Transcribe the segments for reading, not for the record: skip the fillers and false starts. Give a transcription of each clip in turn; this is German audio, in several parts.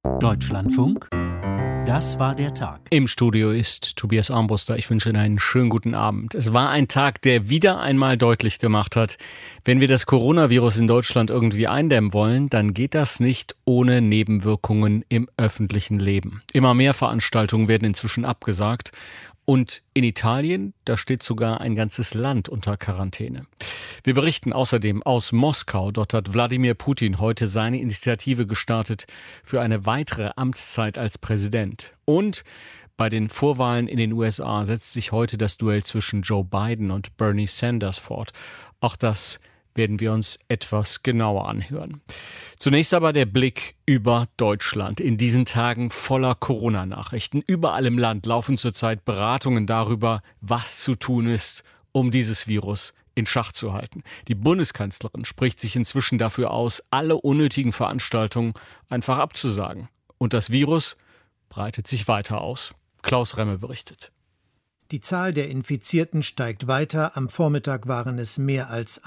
Deutschlandfunk, das war der Tag. Im Studio ist Tobias Armbruster. Ich wünsche Ihnen einen schönen guten Abend. Es war ein Tag, der wieder einmal deutlich gemacht hat, wenn wir das Coronavirus in Deutschland irgendwie eindämmen wollen, dann geht das nicht ohne Nebenwirkungen im öffentlichen Leben. Immer mehr Veranstaltungen werden inzwischen abgesagt. Und in Italien, da steht sogar ein ganzes Land unter Quarantäne. Wir berichten außerdem aus Moskau. Dort hat Wladimir Putin heute seine Initiative gestartet für eine weitere Amtszeit als Präsident. Und bei den Vorwahlen in den USA setzt sich heute das Duell zwischen Joe Biden und Bernie Sanders fort. Auch das werden wir uns etwas genauer anhören. Zunächst aber der Blick über Deutschland. In diesen Tagen voller Corona-Nachrichten. Überall im Land laufen zurzeit Beratungen darüber, was zu tun ist, um dieses Virus in Schach zu halten. Die Bundeskanzlerin spricht sich inzwischen dafür aus, alle unnötigen Veranstaltungen einfach abzusagen. Und das Virus breitet sich weiter aus. Klaus Remme berichtet. Die Zahl der Infizierten steigt weiter. Am Vormittag waren es mehr als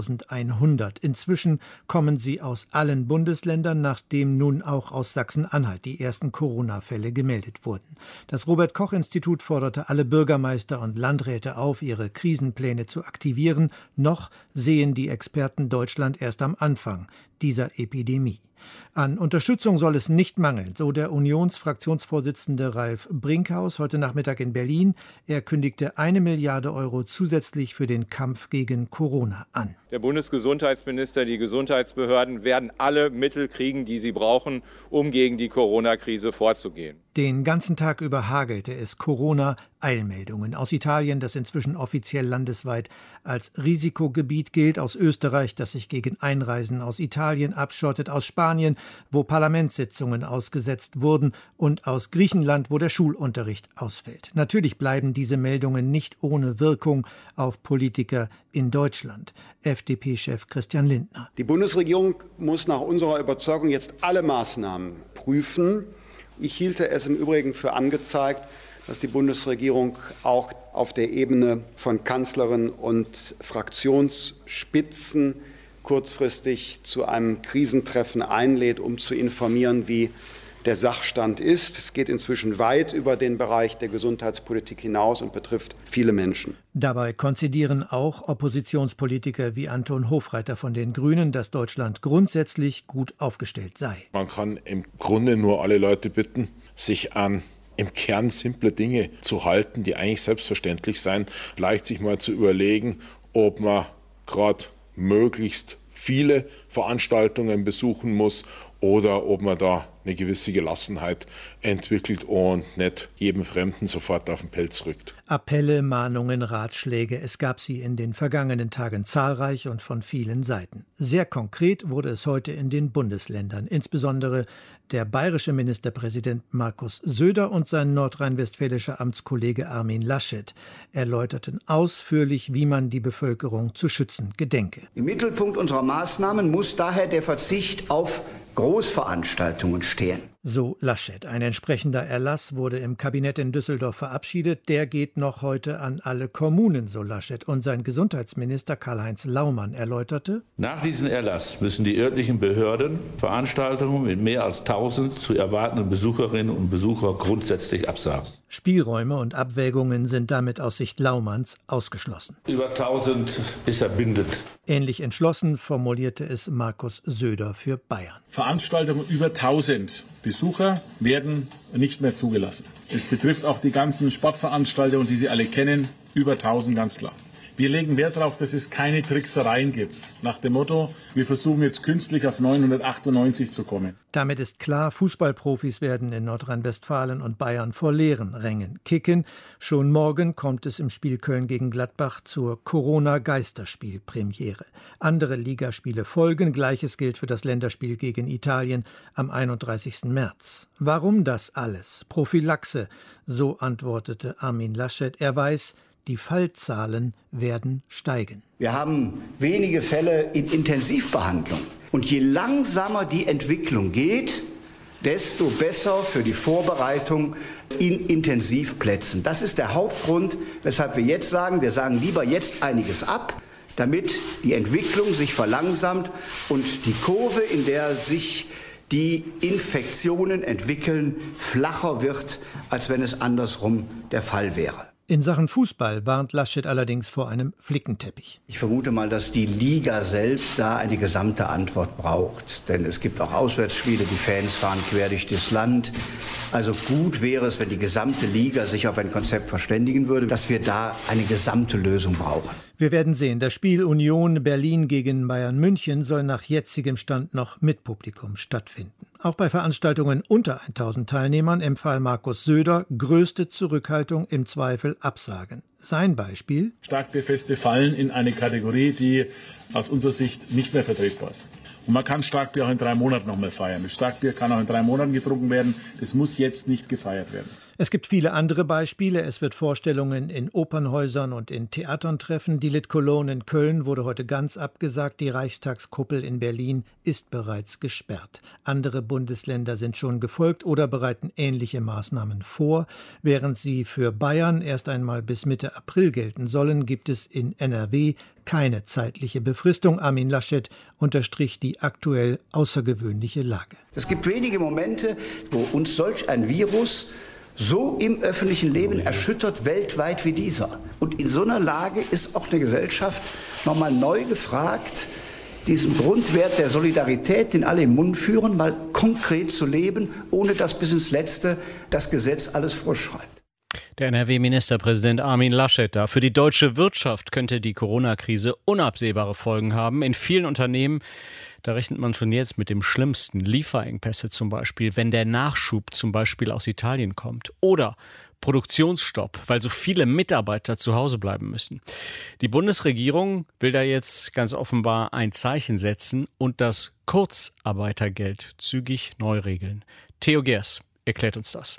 1100. Inzwischen kommen sie aus allen Bundesländern, nachdem nun auch aus Sachsen-Anhalt die ersten Corona-Fälle gemeldet wurden. Das Robert-Koch-Institut forderte alle Bürgermeister und Landräte auf, ihre Krisenpläne zu aktivieren. Noch sehen die Experten Deutschland erst am Anfang dieser Epidemie. An Unterstützung soll es nicht mangeln, so der Unionsfraktionsvorsitzende Ralf Brinkhaus heute Nachmittag in Berlin. Er kündigte 1 Milliarde Euro zusätzlich für den Kampf gegen Corona an. Der Bundesgesundheitsminister, die Gesundheitsbehörden werden alle Mittel kriegen, die sie brauchen, um gegen die Corona-Krise vorzugehen. Den ganzen Tag über hagelte es Corona-Eilmeldungen aus Italien, das inzwischen offiziell landesweit als Risikogebiet gilt, aus Österreich, das sich gegen Einreisen aus Italien abschottet, aus Spanien, wo Parlamentssitzungen ausgesetzt wurden, und aus Griechenland, wo der Schulunterricht ausfällt. Natürlich bleiben diese Meldungen nicht ohne Wirkung auf Politiker in Deutschland. FDP-Chef Christian Lindner. Die Bundesregierung muss nach unserer Überzeugung jetzt alle Maßnahmen prüfen. Ich hielte es im Übrigen für angezeigt, dass die Bundesregierung auch auf der Ebene von Kanzlerin und Fraktionsspitzen kurzfristig zu einem Krisentreffen einlädt, um zu informieren, wie der Sachstand ist. Es geht inzwischen weit über den Bereich der Gesundheitspolitik hinaus und betrifft viele Menschen. Dabei konzidieren auch Oppositionspolitiker wie Anton Hofreiter von den Grünen, dass Deutschland grundsätzlich gut aufgestellt sei. Man kann im Grunde nur alle Leute bitten, sich an im Kern simple Dinge zu halten, die eigentlich selbstverständlich seien. Vielleicht sich mal zu überlegen, ob man gerade möglichst viele Veranstaltungen besuchen muss oder ob man da eine gewisse Gelassenheit entwickelt und nicht jedem Fremden sofort auf den Pelz rückt. Appelle, Mahnungen, Ratschläge, es gab sie in den vergangenen Tagen zahlreich und von vielen Seiten. Sehr konkret wurde es heute in den Bundesländern, insbesondere der bayerische Ministerpräsident Markus Söder und sein nordrhein-westfälischer Amtskollege Armin Laschet erläuterten ausführlich, wie man die Bevölkerung zu schützen gedenke. Im Mittelpunkt unserer Maßnahmen muss daher der Verzicht auf Großveranstaltungen stehen. So Laschet. Ein entsprechender Erlass wurde im Kabinett in Düsseldorf verabschiedet. Der geht noch heute an alle Kommunen, so Laschet. Und sein Gesundheitsminister Karl-Heinz Laumann erläuterte: Nach diesem Erlass müssen die örtlichen Behörden Veranstaltungen mit mehr als 1000 zu erwartenden Besucherinnen und Besuchern grundsätzlich absagen. Spielräume und Abwägungen sind damit aus Sicht Laumanns ausgeschlossen. Über 1000 ist er bindend. Ähnlich entschlossen formulierte es Markus Söder für Bayern. Veranstaltungen über 1000 Besucher werden nicht mehr zugelassen. Es betrifft auch die ganzen Sportveranstaltungen, die Sie alle kennen, über 1000 ganz klar. Wir legen Wert darauf, dass es keine Tricksereien gibt. Nach dem Motto, wir versuchen jetzt künstlich auf 998 zu kommen. Damit ist klar, Fußballprofis werden in Nordrhein-Westfalen und Bayern vor leeren Rängen kicken. Schon morgen kommt es im Spiel Köln gegen Gladbach zur Corona-Geisterspiel-Premiere. Andere Ligaspiele folgen. Gleiches gilt für das Länderspiel gegen Italien am 31. März. Warum das alles? Prophylaxe, so antwortete Armin Laschet. Er weiß, die Fallzahlen werden steigen. Wir haben wenige Fälle in Intensivbehandlung. Und je langsamer die Entwicklung geht, desto besser für die Vorbereitung in Intensivplätzen. Das ist der Hauptgrund, weshalb wir sagen lieber jetzt einiges ab, damit die Entwicklung sich verlangsamt und die Kurve, in der sich die Infektionen entwickeln, flacher wird, als wenn es andersrum der Fall wäre. In Sachen Fußball warnt Laschet allerdings vor einem Flickenteppich. Ich vermute mal, dass die Liga selbst da eine gesamte Antwort braucht. Denn es gibt auch Auswärtsspiele, die Fans fahren quer durch das Land. Also gut wäre es, wenn die gesamte Liga sich auf ein Konzept verständigen würde, dass wir da eine gesamte Lösung brauchen. Wir werden sehen, das Spiel Union Berlin gegen Bayern München soll nach jetzigem Stand noch mit Publikum stattfinden. Auch bei Veranstaltungen unter 1000 Teilnehmern empfahl Markus Söder größte Zurückhaltung, im Zweifel absagen. Sein Beispiel: Starkbierfeste fallen in eine Kategorie, die aus unserer Sicht nicht mehr vertretbar ist. Und man kann Starkbier auch in 3 Monaten noch mal feiern. Das Starkbier kann auch in 3 Monaten getrunken werden. Das muss jetzt nicht gefeiert werden. Es gibt viele andere Beispiele. Es wird Vorstellungen in Opernhäusern und in Theatern treffen. Die Lit Cologne in Köln wurde heute ganz abgesagt. Die Reichstagskuppel in Berlin ist bereits gesperrt. Andere Bundesländer sind schon gefolgt oder bereiten ähnliche Maßnahmen vor. Während sie für Bayern erst einmal bis Mitte April gelten sollen, gibt es in NRW keine zeitliche Befristung. Armin Laschet unterstrich die aktuell außergewöhnliche Lage. Es gibt wenige Momente, wo uns solch ein Virus so im öffentlichen Leben erschüttert weltweit wie dieser. Und in so einer Lage ist auch eine Gesellschaft nochmal neu gefragt, diesen Grundwert der Solidarität, den alle im Mund führen, mal konkret zu leben, ohne dass bis ins Letzte das Gesetz alles vorschreibt. Der NRW-Ministerpräsident Armin Laschet da. Für die deutsche Wirtschaft könnte die Corona-Krise unabsehbare Folgen haben. In vielen Unternehmen, da rechnet man schon jetzt mit dem Schlimmsten. Lieferengpässe zum Beispiel, wenn der Nachschub zum Beispiel aus Italien kommt. Oder Produktionsstopp, weil so viele Mitarbeiter zu Hause bleiben müssen. Die Bundesregierung will da jetzt ganz offenbar ein Zeichen setzen und das Kurzarbeitergeld zügig neu regeln. Theo Gers erklärt uns das.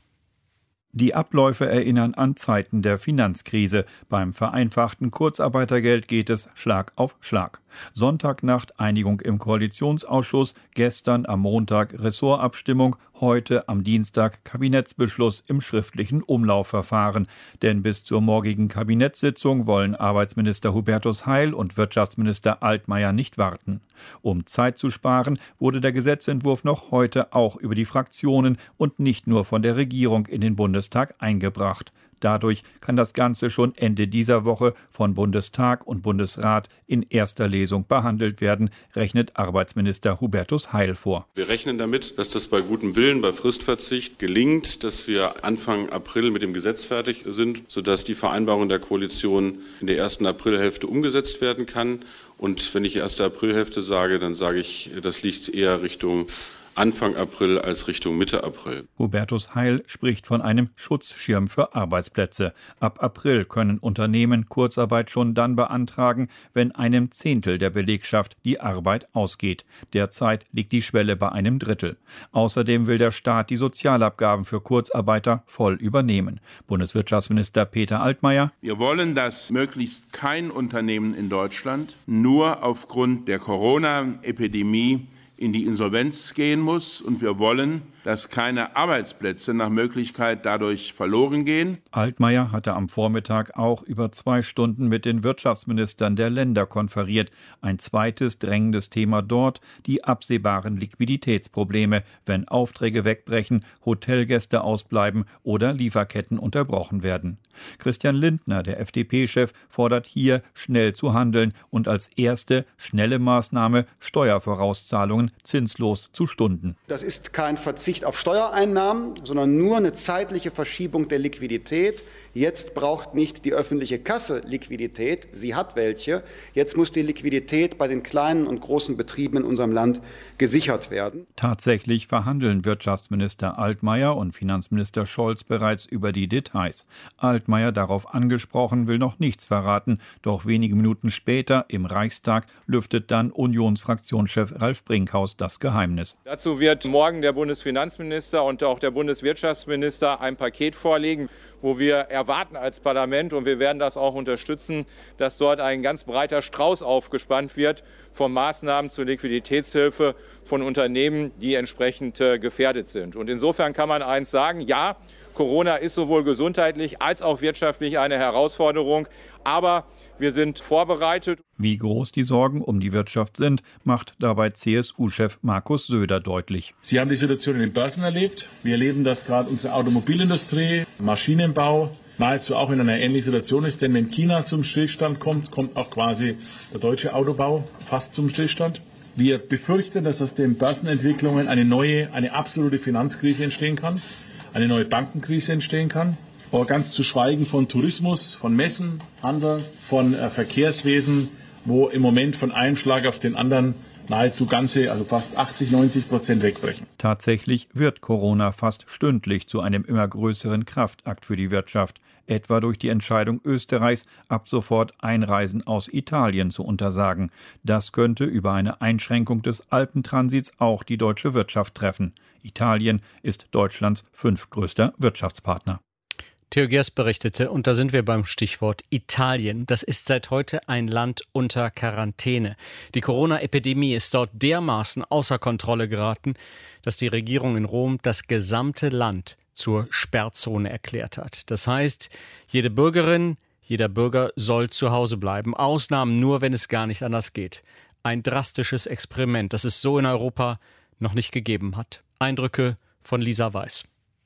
Die Abläufe erinnern an Zeiten der Finanzkrise. Beim vereinfachten Kurzarbeitergeld geht es Schlag auf Schlag. Sonntagnacht Einigung im Koalitionsausschuss, gestern am Montag Ressortabstimmung, heute am Dienstag Kabinettsbeschluss im schriftlichen Umlaufverfahren. Denn bis zur morgigen Kabinettssitzung wollen Arbeitsminister Hubertus Heil und Wirtschaftsminister Altmaier nicht warten. Um Zeit zu sparen, wurde der Gesetzentwurf noch heute auch über die Fraktionen und nicht nur von der Regierung in den Bundestag eingebracht. Dadurch kann das Ganze schon Ende dieser Woche von Bundestag und Bundesrat in erster Lesung behandelt werden, rechnet Arbeitsminister Hubertus Heil vor. Wir rechnen damit, dass das bei gutem Willen, bei Fristverzicht gelingt, dass wir Anfang April mit dem Gesetz fertig sind, sodass die Vereinbarung der Koalition in der ersten Aprilhälfte umgesetzt werden kann. Und wenn ich erste Aprilhälfte sage, dann sage ich, das liegt eher Richtung Anfang April als Richtung Mitte April. Hubertus Heil spricht von einem Schutzschirm für Arbeitsplätze. Ab April können Unternehmen Kurzarbeit schon dann beantragen, wenn einem Zehntel der Belegschaft die Arbeit ausgeht. Derzeit liegt die Schwelle bei einem Drittel. Außerdem will der Staat die Sozialabgaben für Kurzarbeiter voll übernehmen. Bundeswirtschaftsminister Peter Altmaier: Wir wollen, dass möglichst kein Unternehmen in Deutschland nur aufgrund der Corona-Epidemie in die Insolvenz gehen muss, und wir wollen, dass keine Arbeitsplätze nach Möglichkeit dadurch verloren gehen. Altmaier hatte am Vormittag auch über 2 Stunden mit den Wirtschaftsministern der Länder konferiert. Ein zweites drängendes Thema dort: die absehbaren Liquiditätsprobleme, wenn Aufträge wegbrechen, Hotelgäste ausbleiben oder Lieferketten unterbrochen werden. Christian Lindner, der FDP-Chef, fordert hier schnell zu handeln und als erste schnelle Maßnahme Steuervorauszahlungen zinslos zu stunden. Das ist kein Verzicht auf Steuereinnahmen, sondern nur eine zeitliche Verschiebung der Liquidität. Jetzt braucht nicht die öffentliche Kasse Liquidität, sie hat welche. Jetzt muss die Liquidität bei den kleinen und großen Betrieben in unserem Land gesichert werden. Tatsächlich verhandeln Wirtschaftsminister Altmaier und Finanzminister Scholz bereits über die Details. Altmaier, darauf angesprochen, will noch nichts verraten. Doch wenige Minuten später im Reichstag lüftet dann Unionsfraktionschef Ralf Brinkhaus das Geheimnis. Dazu wird morgen der Bundesfinanzminister und auch der Bundeswirtschaftsminister ein Paket vorlegen, wo wir erwarten als Parlament, und wir werden das auch unterstützen, dass dort ein ganz breiter Strauß aufgespannt wird von Maßnahmen zur Liquiditätshilfe von Unternehmen, die entsprechend gefährdet sind. Und insofern kann man eins sagen: Ja, Corona ist sowohl gesundheitlich als auch wirtschaftlich eine Herausforderung, aber wir sind vorbereitet. Wie groß die Sorgen um die Wirtschaft sind, macht dabei CSU-Chef Markus Söder deutlich. Sie haben die Situation in den Börsen erlebt. Wir erleben, dass gerade unsere Automobilindustrie, Maschinenbau nahezu auch in einer ähnlichen Situation ist. Denn wenn China zum Stillstand kommt, kommt auch quasi der deutsche Autobau fast zum Stillstand. Wir befürchten, dass aus den Börsenentwicklungen eine absolute Finanzkrise entstehen kann, eine neue Bankenkrise entstehen kann. Aber ganz zu schweigen von Tourismus, von Messen, Handel, von Verkehrswesen, wo im Moment von einem Schlag auf den anderen nahezu fast 80-90% wegbrechen. Tatsächlich wird Corona fast stündlich zu einem immer größeren Kraftakt für die Wirtschaft, etwa durch die Entscheidung Österreichs, ab sofort Einreisen aus Italien zu untersagen. Das könnte über eine Einschränkung des Alpentransits auch die deutsche Wirtschaft treffen. Italien ist Deutschlands 5. größter Wirtschaftspartner. Theo Gers berichtete, und da sind wir beim Stichwort Italien. Das ist seit heute ein Land unter Quarantäne. Die Corona-Epidemie ist dort dermaßen außer Kontrolle geraten, dass die Regierung in Rom das gesamte Land zur Sperrzone erklärt hat. Das heißt, jede Bürgerin, jeder Bürger soll zu Hause bleiben. Ausnahmen nur, wenn es gar nicht anders geht. Ein drastisches Experiment, das es so in Europa noch nicht gegeben hat. Eindrücke von Lisa Weiß.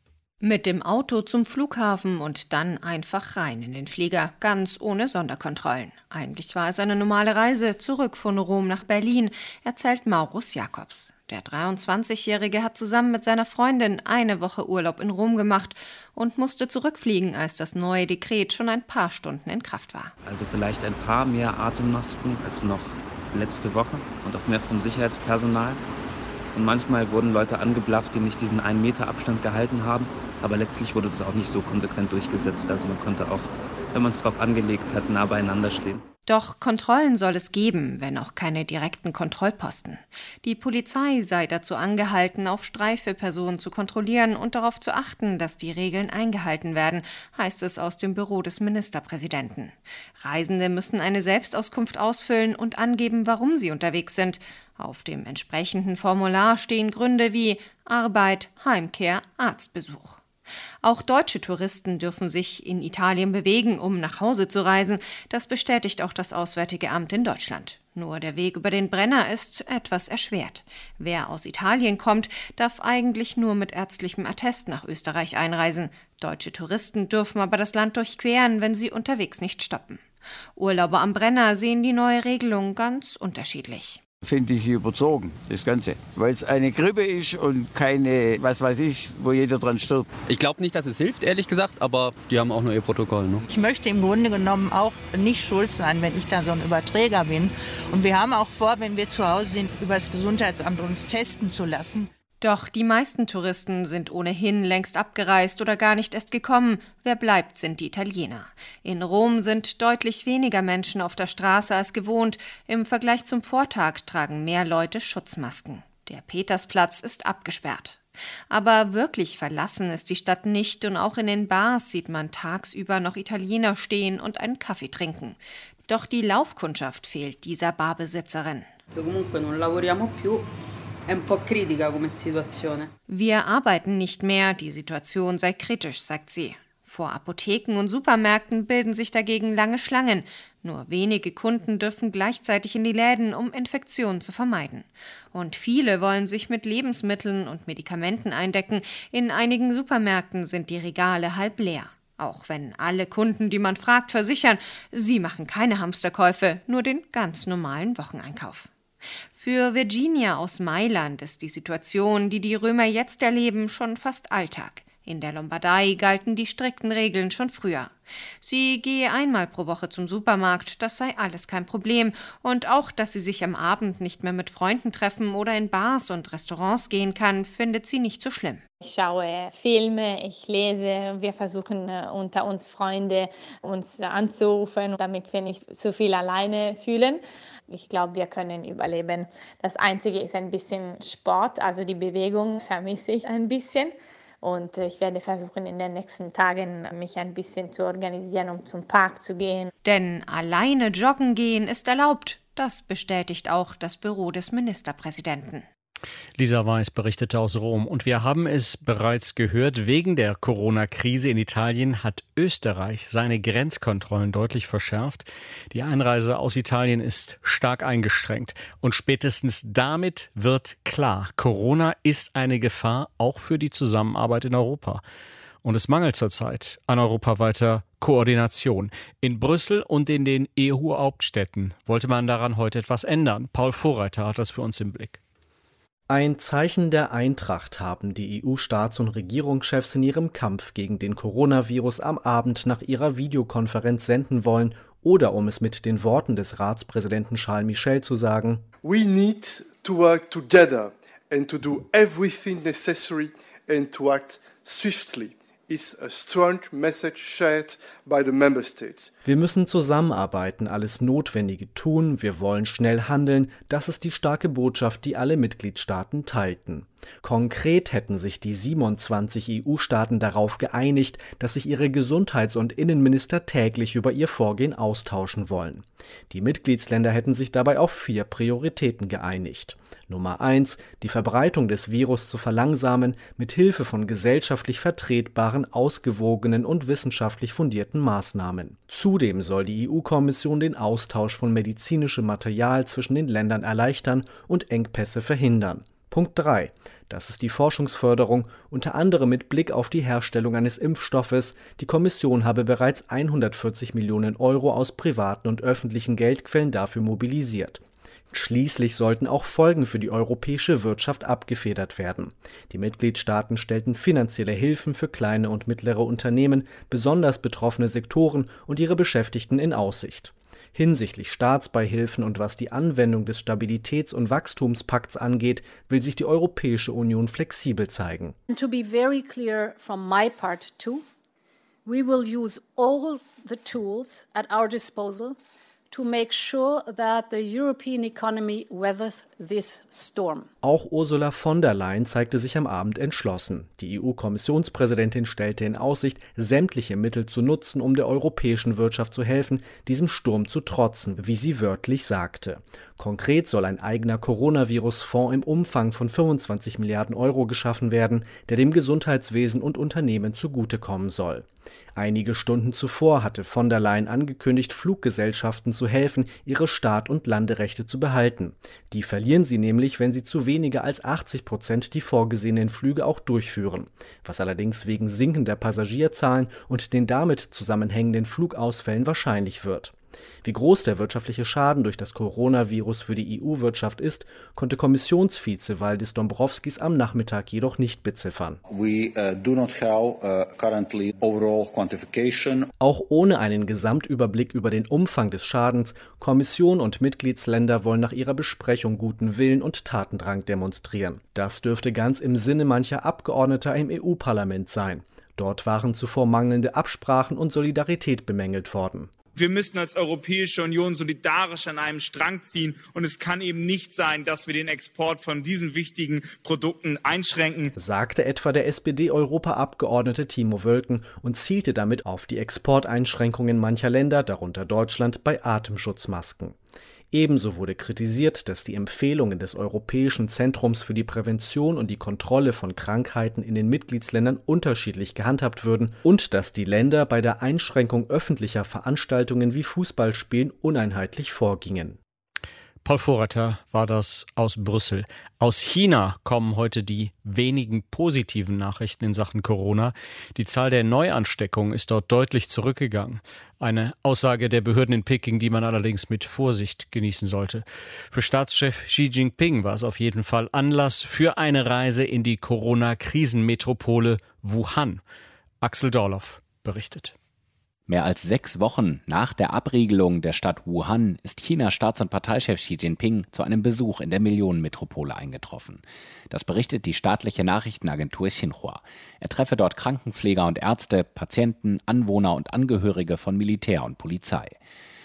Mit dem Auto zum Flughafen und dann einfach rein in den Flieger, ganz ohne Sonderkontrollen. Eigentlich war es eine normale Reise zurück von Rom nach Berlin, erzählt Maurus Jakobs. Der 23-Jährige hat zusammen mit seiner Freundin eine Woche Urlaub in Rom gemacht und musste zurückfliegen, als das neue Dekret schon ein paar Stunden in Kraft war. Also vielleicht ein paar mehr Atemmasken als noch letzte Woche und auch mehr vom Sicherheitspersonal. Und manchmal wurden Leute angeblafft, die nicht diesen 1 Meter Abstand gehalten haben. Aber letztlich wurde das auch nicht so konsequent durchgesetzt. Also man konnte auch, wenn man es drauf angelegt hat, nah beieinander stehen. Doch Kontrollen soll es geben, wenn auch keine direkten Kontrollposten. Die Polizei sei dazu angehalten, auf Streife Personen zu kontrollieren und darauf zu achten, dass die Regeln eingehalten werden, heißt es aus dem Büro des Ministerpräsidenten. Reisende müssen eine Selbstauskunft ausfüllen und angeben, warum sie unterwegs sind. Auf dem entsprechenden Formular stehen Gründe wie Arbeit, Heimkehr, Arztbesuch. Auch deutsche Touristen dürfen sich in Italien bewegen, um nach Hause zu reisen. Das bestätigt auch das Auswärtige Amt in Deutschland. Nur der Weg über den Brenner ist etwas erschwert. Wer aus Italien kommt, darf eigentlich nur mit ärztlichem Attest nach Österreich einreisen. Deutsche Touristen dürfen aber das Land durchqueren, wenn sie unterwegs nicht stoppen. Urlauber am Brenner sehen die neue Regelung ganz unterschiedlich. Finde ich überzogen, das Ganze. Weil es eine Grippe ist und keine, was weiß ich, wo jeder dran stirbt. Ich glaube nicht, dass es hilft, ehrlich gesagt, aber die haben auch nur ihr Protokoll. Ne? Ich möchte im Grunde genommen auch nicht schuld sein, wenn ich da so ein Überträger bin. Und wir haben auch vor, wenn wir zu Hause sind, über das Gesundheitsamt uns testen zu lassen. Doch die meisten Touristen sind ohnehin längst abgereist oder gar nicht erst gekommen. Wer bleibt, sind die Italiener. In Rom sind deutlich weniger Menschen auf der Straße als gewohnt. Im Vergleich zum Vortag tragen mehr Leute Schutzmasken. Der Petersplatz ist abgesperrt. Aber wirklich verlassen ist die Stadt nicht und auch in den Bars sieht man tagsüber noch Italiener stehen und einen Kaffee trinken. Doch die Laufkundschaft fehlt dieser Barbesitzerin. Wir arbeiten nicht mehr, die Situation sei kritisch, sagt sie. Vor Apotheken und Supermärkten bilden sich dagegen lange Schlangen. Nur wenige Kunden dürfen gleichzeitig in die Läden, um Infektionen zu vermeiden. Und viele wollen sich mit Lebensmitteln und Medikamenten eindecken. In einigen Supermärkten sind die Regale halb leer. Auch wenn alle Kunden, die man fragt, versichern, sie machen keine Hamsterkäufe, nur den ganz normalen Wocheneinkauf. Für Virginia aus Mailand ist die Situation, die die Römer jetzt erleben, schon fast Alltag. In der Lombardei galten die strikten Regeln schon früher. Sie gehe einmal pro Woche zum Supermarkt, das sei alles kein Problem. Und auch, dass sie sich am Abend nicht mehr mit Freunden treffen oder in Bars und Restaurants gehen kann, findet sie nicht so schlimm. Ich schaue Filme, ich lese, wir versuchen unter uns Freunde uns anzurufen, damit wir nicht so viel alleine fühlen. Ich glaube, wir können überleben. Das Einzige ist ein bisschen Sport, also die Bewegung vermisse ich ein bisschen. Und ich werde versuchen, in den nächsten Tagen mich ein bisschen zu organisieren, um zum Park zu gehen. Denn alleine joggen gehen ist erlaubt. Das bestätigt auch das Büro des Ministerpräsidenten. Lisa Weiß berichtete aus Rom. Und wir haben es bereits gehört, wegen der Corona-Krise in Italien hat Österreich seine Grenzkontrollen deutlich verschärft. Die Einreise aus Italien ist stark eingeschränkt. Und spätestens damit wird klar, Corona ist eine Gefahr auch für die Zusammenarbeit in Europa. Und es mangelt zurzeit an europaweiter Koordination. In Brüssel und in den EU-Hauptstädten wollte man daran heute etwas ändern. Paul Vorreiter hat das für uns im Blick. Ein Zeichen der Eintracht haben die EU-Staats- und Regierungschefs in ihrem Kampf gegen den Coronavirus am Abend nach ihrer Videokonferenz senden wollen, oder um es mit den Worten des Ratspräsidenten Charles Michel zu sagen: We need to work together and to do everything necessary and to act swiftly. Is a strong message shared by the member states. Wir müssen zusammenarbeiten, alles Notwendige tun, wir wollen schnell handeln, das ist die starke Botschaft, die alle Mitgliedstaaten teilten. Konkret hätten sich die 27 EU-Staaten darauf geeinigt, dass sich ihre Gesundheits- und Innenminister täglich über ihr Vorgehen austauschen wollen. Die Mitgliedsländer hätten sich dabei auf 4 Prioritäten geeinigt. Nummer 1, die Verbreitung des Virus zu verlangsamen, mit Hilfe von gesellschaftlich vertretbaren, ausgewogenen und wissenschaftlich fundierten Maßnahmen. Zudem soll die EU-Kommission den Austausch von medizinischem Material zwischen den Ländern erleichtern und Engpässe verhindern. Punkt 3. Das ist die Forschungsförderung, unter anderem mit Blick auf die Herstellung eines Impfstoffes. Die Kommission habe bereits 140 Millionen Euro aus privaten und öffentlichen Geldquellen dafür mobilisiert. Schließlich sollten auch Folgen für die europäische Wirtschaft abgefedert werden. Die Mitgliedstaaten stellten finanzielle Hilfen für kleine und mittlere Unternehmen, besonders betroffene Sektoren und ihre Beschäftigten in Aussicht. Hinsichtlich Staatsbeihilfen und was die Anwendung des Stabilitäts- und Wachstumspakts angeht, will sich die Europäische Union flexibel zeigen. And to be very clear from my part too, we will use all the tools at our disposal to make sure that the European economy weathers this storm. Auch Ursula von der Leyen zeigte sich am Abend entschlossen. Die EU-Kommissionspräsidentin stellte in Aussicht, sämtliche Mittel zu nutzen, um der europäischen Wirtschaft zu helfen, diesem Sturm zu trotzen, wie sie wörtlich sagte. Konkret soll ein eigener Coronavirus-Fonds im Umfang von 25 Milliarden Euro geschaffen werden, der dem Gesundheitswesen und Unternehmen zugutekommen soll. Einige Stunden zuvor hatte von der Leyen angekündigt, Fluggesellschaften zu helfen, ihre Start- und Landerechte zu behalten. Die verlieren sie nämlich, wenn sie zu weniger als 80% die vorgesehenen Flüge auch durchführen, was allerdings wegen sinkender Passagierzahlen und den damit zusammenhängenden Flugausfällen wahrscheinlich wird. Wie groß der wirtschaftliche Schaden durch das Coronavirus für die EU-Wirtschaft ist, konnte Kommissionsvize Valdis Dombrovskis am Nachmittag jedoch nicht beziffern. Auch ohne einen Gesamtüberblick über den Umfang des Schadens, Kommission und Mitgliedsländer wollen nach ihrer Besprechung guten Willen und Tatendrang demonstrieren. Das dürfte ganz im Sinne mancher Abgeordneter im EU-Parlament sein. Dort waren zuvor mangelnde Absprachen und Solidarität bemängelt worden. Wir müssen als Europäische Union solidarisch an einem Strang ziehen. Und es kann eben nicht sein, dass wir den Export von diesen wichtigen Produkten einschränken, sagte etwa der SPD-Europaabgeordnete Timo Wölken und zielte damit auf die Exporteinschränkungen mancher Länder, darunter Deutschland, bei Atemschutzmasken. Ebenso wurde kritisiert, dass die Empfehlungen des Europäischen Zentrums für die Prävention und die Kontrolle von Krankheiten in den Mitgliedsländern unterschiedlich gehandhabt würden und dass die Länder bei der Einschränkung öffentlicher Veranstaltungen wie Fußballspielen uneinheitlich vorgingen. Paul Vorreiter war das aus Brüssel. Aus China kommen heute die wenigen positiven Nachrichten in Sachen Corona. Die Zahl der Neuansteckungen ist dort deutlich zurückgegangen. Eine Aussage der Behörden in Peking, die man allerdings mit Vorsicht genießen sollte. Für Staatschef Xi Jinping war es auf jeden Fall Anlass für eine Reise in die Corona-Krisenmetropole Wuhan. Axel Dorloff berichtet. Mehr als 6 Wochen nach der Abriegelung der Stadt Wuhan ist Chinas Staats- und Parteichef Xi Jinping zu einem Besuch in der Millionenmetropole eingetroffen. Das berichtet die staatliche Nachrichtenagentur Xinhua. Er treffe dort Krankenpfleger und Ärzte, Patienten, Anwohner und Angehörige von Militär und Polizei.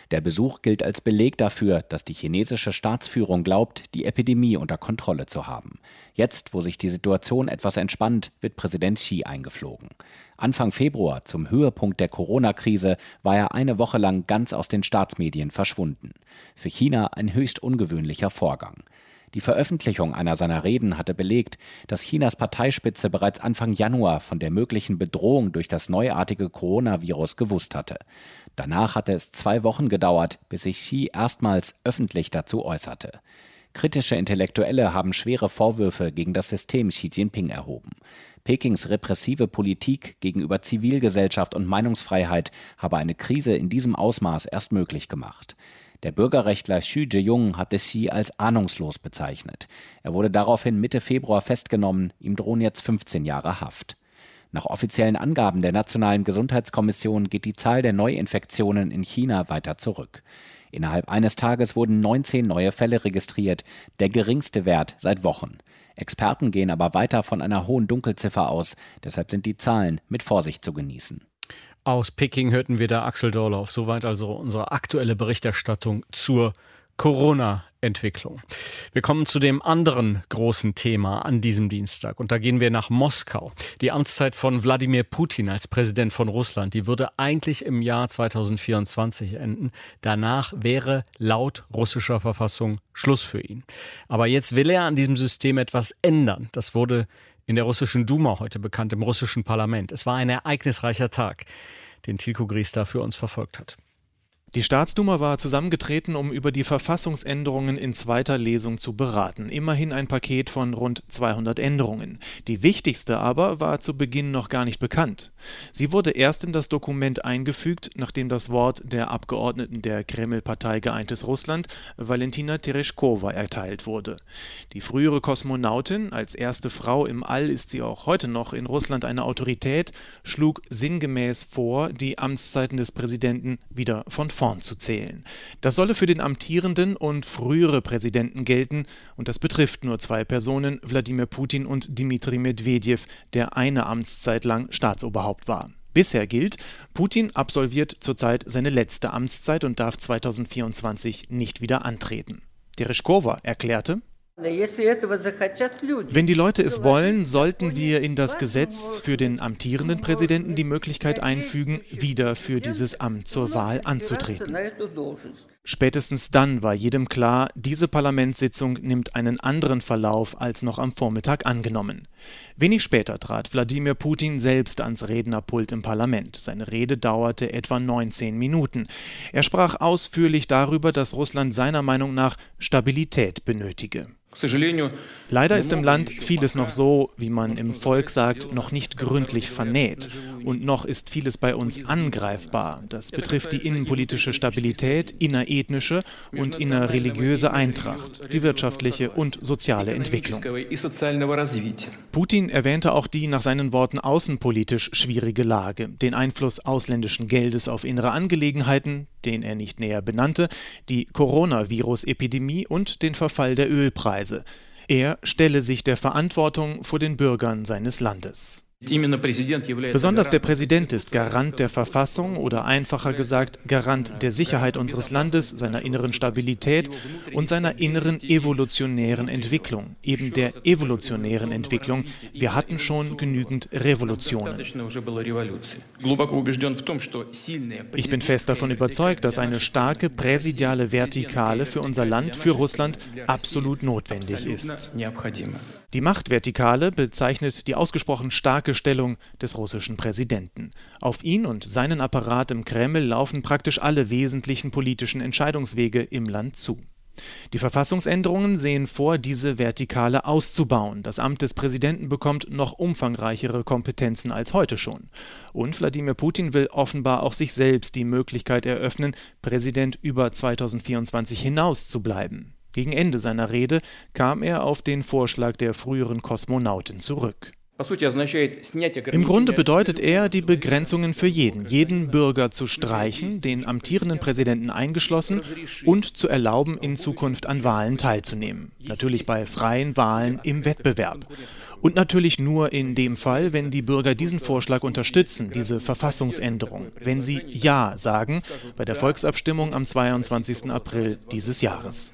Der Besuch gilt als Beleg dafür, dass die chinesische Staatsführung glaubt, die Epidemie unter Kontrolle zu haben. Jetzt, wo sich die Situation etwas entspannt, wird Präsident Xi eingeflogen. Anfang Februar, zum Höhepunkt der Corona-Krise, war er eine Woche lang ganz aus den Staatsmedien verschwunden. Für China ein höchst ungewöhnlicher Vorgang. Die Veröffentlichung einer seiner Reden hatte belegt, dass Chinas Parteispitze bereits Anfang Januar von der möglichen Bedrohung durch das neuartige Coronavirus gewusst hatte. Danach hatte es 2 Wochen gedauert, bis sich Xi erstmals öffentlich dazu äußerte. Kritische Intellektuelle haben schwere Vorwürfe gegen das System Xi Jinping erhoben. Pekings repressive Politik gegenüber Zivilgesellschaft und Meinungsfreiheit habe eine Krise in diesem Ausmaß erst möglich gemacht. Der Bürgerrechtler Xu Zhiyong hatte Xi als ahnungslos bezeichnet. Er wurde daraufhin Mitte Februar festgenommen, ihm drohen jetzt 15 Jahre Haft. Nach offiziellen Angaben der Nationalen Gesundheitskommission geht die Zahl der Neuinfektionen in China weiter zurück. Innerhalb eines Tages wurden 19 neue Fälle registriert, der geringste Wert seit Wochen. Experten gehen aber weiter von einer hohen Dunkelziffer aus, deshalb sind die Zahlen mit Vorsicht zu genießen. Aus Peking hörten wir da Axel Dorlauf. Soweit also unsere aktuelle Berichterstattung zur Corona-Entwicklung. Wir kommen zu dem anderen großen Thema an diesem Dienstag. Und da gehen wir nach Moskau. Die Amtszeit von Wladimir Putin als Präsident von Russland, die würde eigentlich im Jahr 2024 enden. Danach wäre laut russischer Verfassung Schluss für ihn. Aber jetzt will er an diesem System etwas ändern. Das wurde in der russischen Duma heute bekannt, im russischen Parlament. Es war ein ereignisreicher Tag, den Tilko Gries da für uns verfolgt hat. Die Staatsduma war zusammengetreten, um über die Verfassungsänderungen in zweiter Lesung zu beraten. Immerhin ein Paket von rund 200 Änderungen. Die wichtigste aber war zu Beginn noch gar nicht bekannt. Sie wurde erst in das Dokument eingefügt, nachdem das Wort der Abgeordneten der Kreml-Partei Geeintes Russland, Valentina Tereshkova, erteilt wurde. Die frühere Kosmonautin, als erste Frau im All ist sie auch heute noch in Russland eine Autorität, schlug sinngemäß vor, die Amtszeiten des Präsidenten wieder von vorn zu zählen. Das solle für den amtierenden und frühere Präsidenten gelten und das betrifft nur 2 Personen, Wladimir Putin und Dmitri Medvedev, der eine Amtszeit lang Staatsoberhaupt war. Bisher gilt, Putin absolviert zurzeit seine letzte Amtszeit und darf 2024 nicht wieder antreten. Tereshkova erklärte: Wenn die Leute es wollen, sollten wir in das Gesetz für den amtierenden Präsidenten die Möglichkeit einfügen, wieder für dieses Amt zur Wahl anzutreten. Spätestens dann war jedem klar, diese Parlamentssitzung nimmt einen anderen Verlauf als noch am Vormittag angenommen. Wenig später trat Wladimir Putin selbst ans Rednerpult im Parlament. Seine Rede dauerte etwa 19 Minuten. Er sprach ausführlich darüber, dass Russland seiner Meinung nach Stabilität benötige. Leider ist im Land vieles noch so, wie man im Volk sagt, noch nicht gründlich vernäht. Und noch ist vieles bei uns angreifbar. Das betrifft die innenpolitische Stabilität, innerethnische und innerreligiöse Eintracht, die wirtschaftliche und soziale Entwicklung. Putin erwähnte auch die nach seinen Worten außenpolitisch schwierige Lage, den Einfluss ausländischen Geldes auf innere Angelegenheiten, den er nicht näher benannte, die Coronavirus-Epidemie und den Verfall der Ölpreise. Er stelle sich der Verantwortung vor den Bürgern seines Landes. Besonders der Präsident ist Garant der Verfassung oder einfacher gesagt Garant der Sicherheit unseres Landes, seiner inneren Stabilität und seiner inneren evolutionären Entwicklung, eben der evolutionären Entwicklung. Wir hatten schon genügend Revolutionen. Ich bin fest davon überzeugt, dass eine starke präsidiale Vertikale für unser Land, für Russland, absolut notwendig ist. Die Machtvertikale bezeichnet die ausgesprochen starke Stellung des russischen Präsidenten. Auf ihn und seinen Apparat im Kreml laufen praktisch alle wesentlichen politischen Entscheidungswege im Land zu. Die Verfassungsänderungen sehen vor, diese Vertikale auszubauen. Das Amt des Präsidenten bekommt noch umfangreichere Kompetenzen als heute schon. Und Wladimir Putin will offenbar auch sich selbst die Möglichkeit eröffnen, Präsident über 2024 hinaus zu bleiben. Gegen Ende seiner Rede kam er auf den Vorschlag der früheren Kosmonautin zurück. Im Grunde bedeutet er, die Begrenzungen für jeden Bürger zu streichen, den amtierenden Präsidenten eingeschlossen, und zu erlauben, in Zukunft an Wahlen teilzunehmen. Natürlich bei freien Wahlen im Wettbewerb. Und natürlich nur in dem Fall, wenn die Bürger diesen Vorschlag unterstützen, diese Verfassungsänderung, wenn sie Ja sagen bei der Volksabstimmung am 22. April dieses Jahres.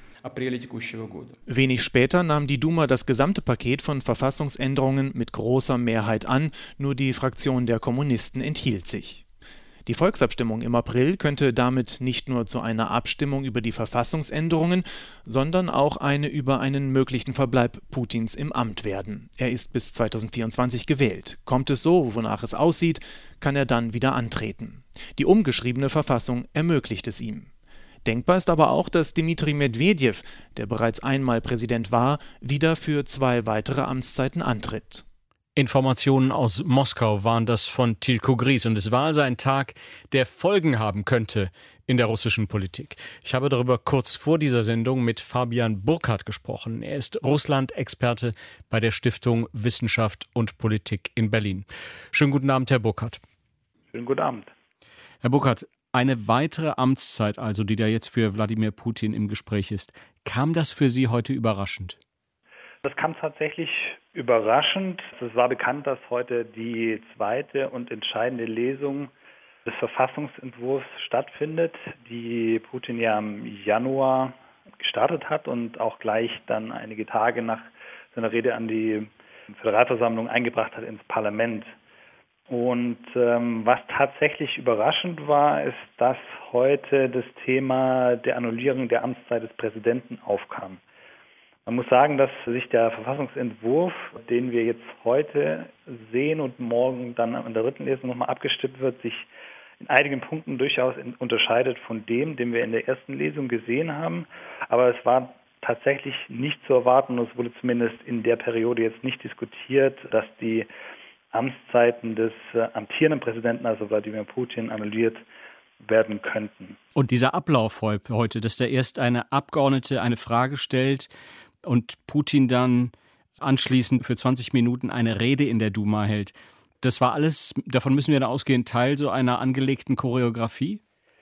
Wenig später nahm die Duma das gesamte Paket von Verfassungsänderungen mit großer Mehrheit an, nur die Fraktion der Kommunisten enthielt sich. Die Volksabstimmung im April könnte damit nicht nur zu einer Abstimmung über die Verfassungsänderungen, sondern auch eine über einen möglichen Verbleib Putins im Amt werden. Er ist bis 2024 gewählt. Kommt es so, wonach es aussieht, kann er dann wieder antreten. Die umgeschriebene Verfassung ermöglicht es ihm. Denkbar ist aber auch, dass Dmitri Medwedew, der bereits einmal Präsident war, wieder für 2 weitere Amtszeiten antritt. Informationen aus Moskau waren das von Tilko Gries. Und es war also ein Tag, der Folgen haben könnte in der russischen Politik. Ich habe darüber kurz vor dieser Sendung mit Fabian Burkhardt gesprochen. Er ist Russland-Experte bei der Stiftung Wissenschaft und Politik in Berlin. Schönen guten Abend, Herr Burkhardt. Schönen guten Abend. Herr Burkhardt, eine weitere Amtszeit, also die da jetzt für Wladimir Putin im Gespräch ist. Kam das für Sie heute überraschend? Das kam tatsächlich überraschend. Es war bekannt, dass heute die zweite und entscheidende Lesung des Verfassungsentwurfs stattfindet, die Putin ja im Januar gestartet hat und auch gleich dann einige Tage nach seiner Rede an die Föderalversammlung eingebracht hat ins Parlament. Und was tatsächlich überraschend war, ist, dass heute das Thema der Annullierung der Amtszeit des Präsidenten aufkam. Man muss sagen, dass sich der Verfassungsentwurf, den wir jetzt heute sehen und morgen dann in der dritten Lesung nochmal abgestimmt wird, sich in einigen Punkten durchaus unterscheidet von dem, den wir in der ersten Lesung gesehen haben. Aber es war tatsächlich nicht zu erwarten, und es wurde zumindest in der Periode jetzt nicht diskutiert, dass die Amtszeiten des amtierenden Präsidenten, also Wladimir Putin, annulliert werden könnten. Und dieser Ablauf heute, dass da erst eine Abgeordnete eine Frage stellt und Putin dann anschließend für 20 Minuten eine Rede in der Duma hält, das war alles, davon müssen wir dann ausgehen, Teil so einer angelegten Choreografie?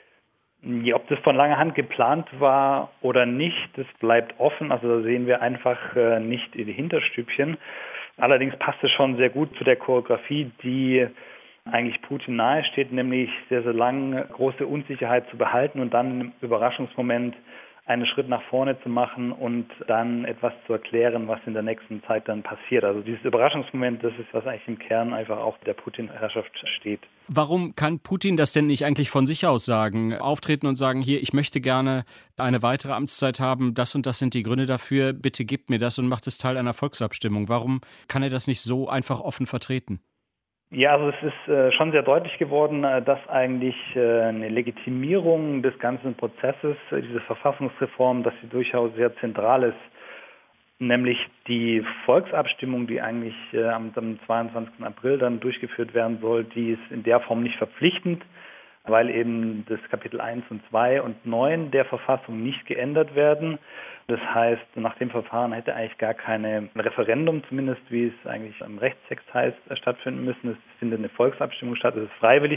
Ja, ob das von langer Hand geplant war oder nicht, das bleibt offen. Also da sehen wir einfach nicht in die Hinterstübchen. Allerdings passt es schon sehr gut zu der Choreografie, die eigentlich Putin nahesteht, nämlich sehr, sehr lange große Unsicherheit zu behalten und dann im Überraschungsmoment einen Schritt nach vorne zu machen und dann etwas zu erklären, was in der nächsten Zeit dann passiert. Also dieses Überraschungsmoment, das ist, was eigentlich im Kern einfach auch der Putin-Herrschaft steht. Warum kann Putin das denn nicht eigentlich von sich aus sagen? Auftreten und sagen, hier, ich möchte gerne eine weitere Amtszeit haben, das und das sind die Gründe dafür, bitte gebt mir das und macht es Teil einer Volksabstimmung. Warum kann er das nicht so einfach offen vertreten? Ja, also es ist schon sehr deutlich geworden, dass eigentlich eine Legitimierung des ganzen Prozesses, diese Verfassungsreform, dass sie durchaus sehr zentral ist. Nämlich die Volksabstimmung, die eigentlich am 22. April dann durchgeführt werden soll, die ist in der Form nicht verpflichtend, weil eben das Kapitel 1 und 2 und 9 der Verfassung nicht geändert werden. Das heißt, nach dem Verfahren hätte eigentlich gar kein Referendum, zumindest wie es eigentlich im Rechtstext heißt, stattfinden müssen. Es findet eine Volksabstimmung statt, es ist freiwillig.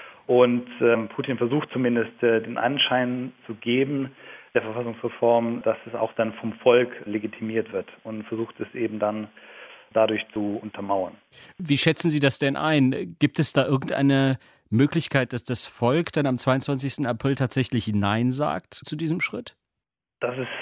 Und Putin versucht zumindest den Anschein zu geben, der Verfassungsreform, dass es auch dann vom Volk legitimiert wird und versucht es eben dann dadurch zu untermauern. Wie schätzen Sie das denn ein? Gibt es da irgendeine Möglichkeit, dass das Volk dann am 22. April tatsächlich Nein sagt zu diesem Schritt? Das ist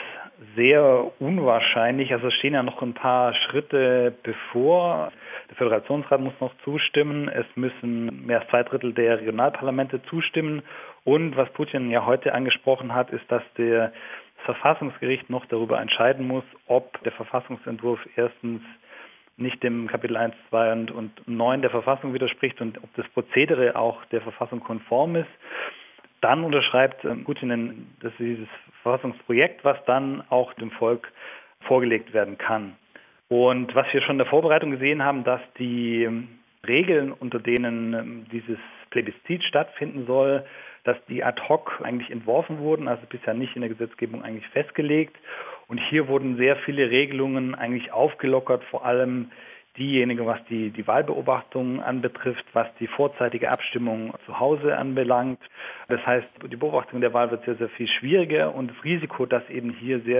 sehr unwahrscheinlich. Also es stehen ja noch ein paar Schritte bevor. Der Föderationsrat muss noch zustimmen. Es müssen mehr als 2/3 der Regionalparlamente zustimmen. Und was Putin ja heute angesprochen hat, ist, dass das Verfassungsgericht noch darüber entscheiden muss, ob der Verfassungsentwurf erstens nicht dem Kapitel 1, 2 und 9 der Verfassung widerspricht und ob das Prozedere auch der Verfassung konform ist. Dann unterschreibt Putin dieses Verfassungsprojekt, was dann auch dem Volk vorgelegt werden kann. Und was wir schon in der Vorbereitung gesehen haben, dass die Regeln, unter denen dieses Plebiszit stattfinden soll, dass die ad hoc eigentlich entworfen wurden, also bisher nicht in der Gesetzgebung eigentlich festgelegt. Und hier wurden sehr viele Regelungen eigentlich aufgelockert, vor allem diejenigen, was die Wahlbeobachtung anbetrifft, was die vorzeitige Abstimmung zu Hause anbelangt. Das heißt, die Beobachtung der Wahl wird sehr, sehr viel schwieriger und das Risiko, dass eben hier sehr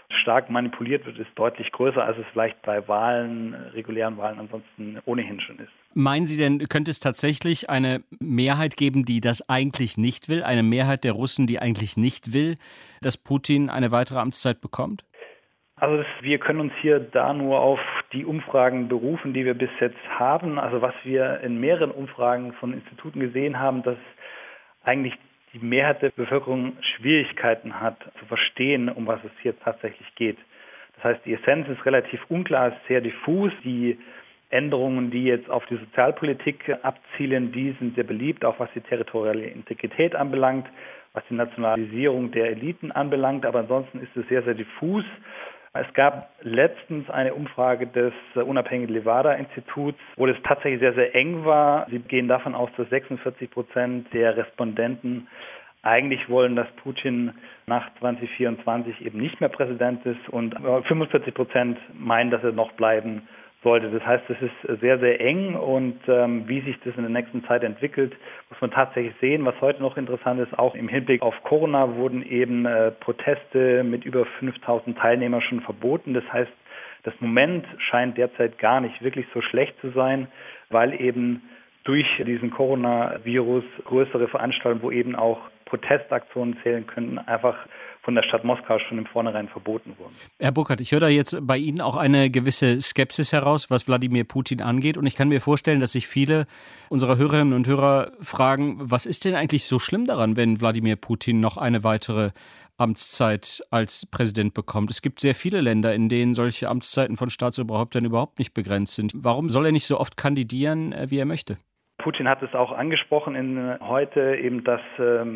stark manipuliert wird, ist deutlich größer, als es vielleicht bei Wahlen, regulären Wahlen ansonsten ohnehin schon ist. Meinen Sie denn, könnte es tatsächlich eine Mehrheit geben, die das eigentlich nicht will? Eine Mehrheit der Russen, die eigentlich nicht will, dass Putin eine weitere Amtszeit bekommt? Also wir können uns hier da nur auf die Umfragen berufen, die wir bis jetzt haben. Also was wir in mehreren Umfragen von Instituten gesehen haben, dass eigentlich die Mehrheit der Bevölkerung Schwierigkeiten hat zu verstehen, um was es hier tatsächlich geht. Das heißt, die Essenz ist relativ unklar, ist sehr diffus. Die Änderungen, die jetzt auf die Sozialpolitik abzielen, die sind sehr beliebt, auch was die territoriale Integrität anbelangt, was die Nationalisierung der Eliten anbelangt. Aber ansonsten ist es sehr, sehr diffus. Es gab letztens eine Umfrage des unabhängigen Levada-Instituts, wo es tatsächlich sehr, sehr eng war. Sie gehen davon aus, dass 46% der Respondenten eigentlich wollen, dass Putin nach 2024 eben nicht mehr Präsident ist und 45% meinen, dass er noch bleiben sollte. Das heißt, es ist sehr, sehr eng und wie sich das in der nächsten Zeit entwickelt, muss man tatsächlich sehen. Was heute noch interessant ist, auch im Hinblick auf Corona wurden eben Proteste mit über 5.000 Teilnehmern schon verboten. Das heißt, das Moment scheint derzeit gar nicht wirklich so schlecht zu sein, weil eben durch diesen Coronavirus größere Veranstaltungen, wo eben auch Protestaktionen zählen könnten, einfach von der Stadt Moskau schon im Vornherein verboten wurden. Herr Burkhardt, ich höre da jetzt bei Ihnen auch eine gewisse Skepsis heraus, was Wladimir Putin angeht. Und ich kann mir vorstellen, dass sich viele unserer Hörerinnen und Hörer fragen, was ist denn eigentlich so schlimm daran, wenn Wladimir Putin noch eine weitere Amtszeit als Präsident bekommt? Es gibt sehr viele Länder, in denen solche Amtszeiten von Staatsoberhäuptern überhaupt nicht begrenzt sind. Warum soll er nicht so oft kandidieren, wie er möchte? Putin hat es auch angesprochen heute eben, dass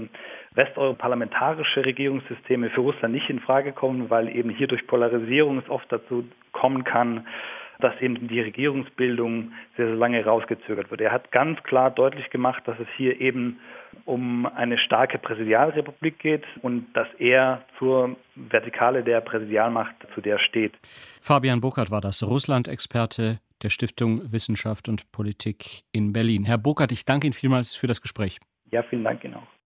westeuroparlamentarische Regierungssysteme für Russland nicht in Frage kommen, weil eben hier durch Polarisierung es oft dazu kommen kann, dass eben die Regierungsbildung sehr, sehr lange rausgezögert wird. Er hat ganz klar deutlich gemacht, dass es hier eben um eine starke Präsidialrepublik geht und dass er zur Vertikale der Präsidialmacht, zu der steht. Fabian Burkhardt war das, Russland-Experte der Stiftung Wissenschaft und Politik in Berlin. Herr Burkhardt, ich danke Ihnen vielmals für das Gespräch. Ja, vielen Dank Ihnen auch.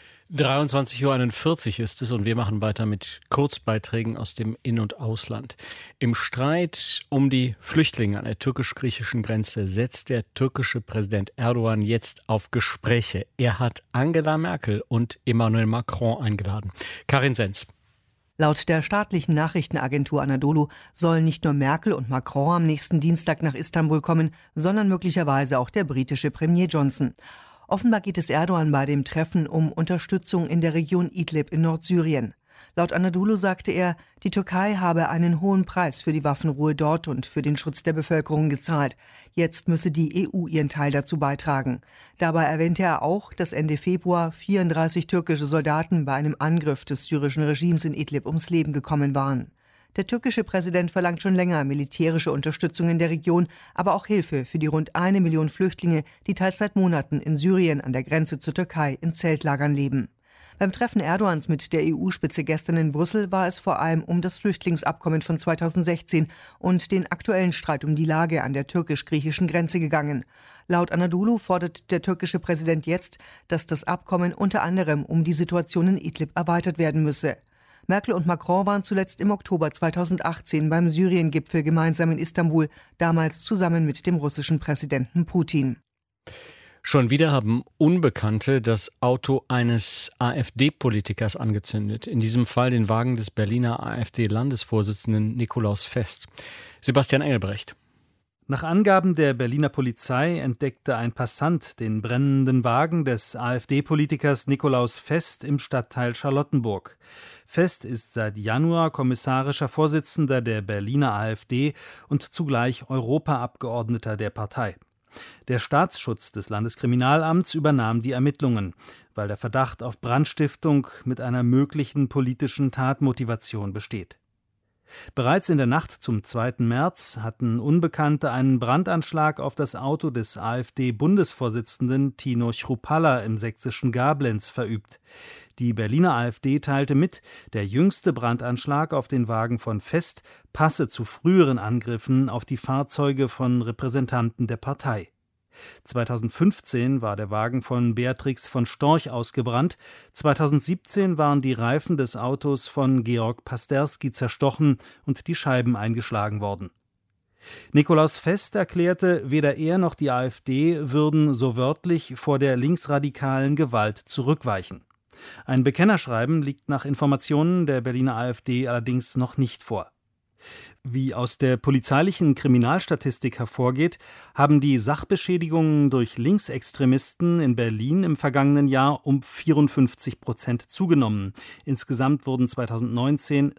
23:41 Uhr ist es und wir machen weiter mit Kurzbeiträgen aus dem In- und Ausland. Im Streit um die Flüchtlinge an der türkisch-griechischen Grenze setzt der türkische Präsident Erdogan jetzt auf Gespräche. Er hat Angela Merkel und Emmanuel Macron eingeladen. Karin Senz. Laut der staatlichen Nachrichtenagentur Anadolu sollen nicht nur Merkel und Macron am nächsten Dienstag nach Istanbul kommen, sondern möglicherweise auch der britische Premier Johnson. Offenbar geht es Erdogan bei dem Treffen um Unterstützung in der Region Idlib in Nordsyrien. Laut Anadolu sagte er, die Türkei habe einen hohen Preis für die Waffenruhe dort und für den Schutz der Bevölkerung gezahlt. Jetzt müsse die EU ihren Teil dazu beitragen. Dabei erwähnte er auch, dass Ende Februar 34 türkische Soldaten bei einem Angriff des syrischen Regimes in Idlib ums Leben gekommen waren. Der türkische Präsident verlangt schon länger militärische Unterstützung in der Region, aber auch Hilfe für die rund 1 Million Flüchtlinge, die teils seit Monaten in Syrien an der Grenze zur Türkei in Zeltlagern leben. Beim Treffen Erdogans mit der EU-Spitze gestern in Brüssel war es vor allem um das Flüchtlingsabkommen von 2016 und den aktuellen Streit um die Lage an der türkisch-griechischen Grenze gegangen. Laut Anadolu fordert der türkische Präsident jetzt, dass das Abkommen unter anderem um die Situation in Idlib erweitert werden müsse. Merkel und Macron waren zuletzt im Oktober 2018 beim Syrien-Gipfel gemeinsam in Istanbul, damals zusammen mit dem russischen Präsidenten Putin. Schon wieder haben Unbekannte das Auto eines AfD-Politikers angezündet. In diesem Fall den Wagen des Berliner AfD-Landesvorsitzenden Nikolaus Fest. Sebastian Engelbrecht. Nach Angaben der Berliner Polizei entdeckte ein Passant den brennenden Wagen des AfD-Politikers Nikolaus Fest im Stadtteil Charlottenburg. Fest ist seit Januar kommissarischer Vorsitzender der Berliner AfD und zugleich Europaabgeordneter der Partei. Der Staatsschutz des Landeskriminalamts übernahm die Ermittlungen, weil der Verdacht auf Brandstiftung mit einer möglichen politischen Tatmotivation besteht. Bereits in der Nacht zum 2. März hatten Unbekannte einen Brandanschlag auf das Auto des AfD-Bundesvorsitzenden Tino Chrupalla im sächsischen Gablenz verübt. Die Berliner AfD teilte mit, der jüngste Brandanschlag auf den Wagen von Fest passe zu früheren Angriffen auf die Fahrzeuge von Repräsentanten der Partei. 2015 war der Wagen von Beatrix von Storch ausgebrannt. 2017 waren die Reifen des Autos von Georg Pasterski zerstochen und die Scheiben eingeschlagen worden. Nikolaus Fest erklärte, weder er noch die AfD würden so wörtlich vor der linksradikalen Gewalt zurückweichen. Ein Bekennerschreiben liegt nach Informationen der Berliner AfD allerdings noch nicht vor. Wie aus der polizeilichen Kriminalstatistik hervorgeht, haben die Sachbeschädigungen durch Linksextremisten in Berlin im vergangenen Jahr um 54% zugenommen. Insgesamt wurden 2019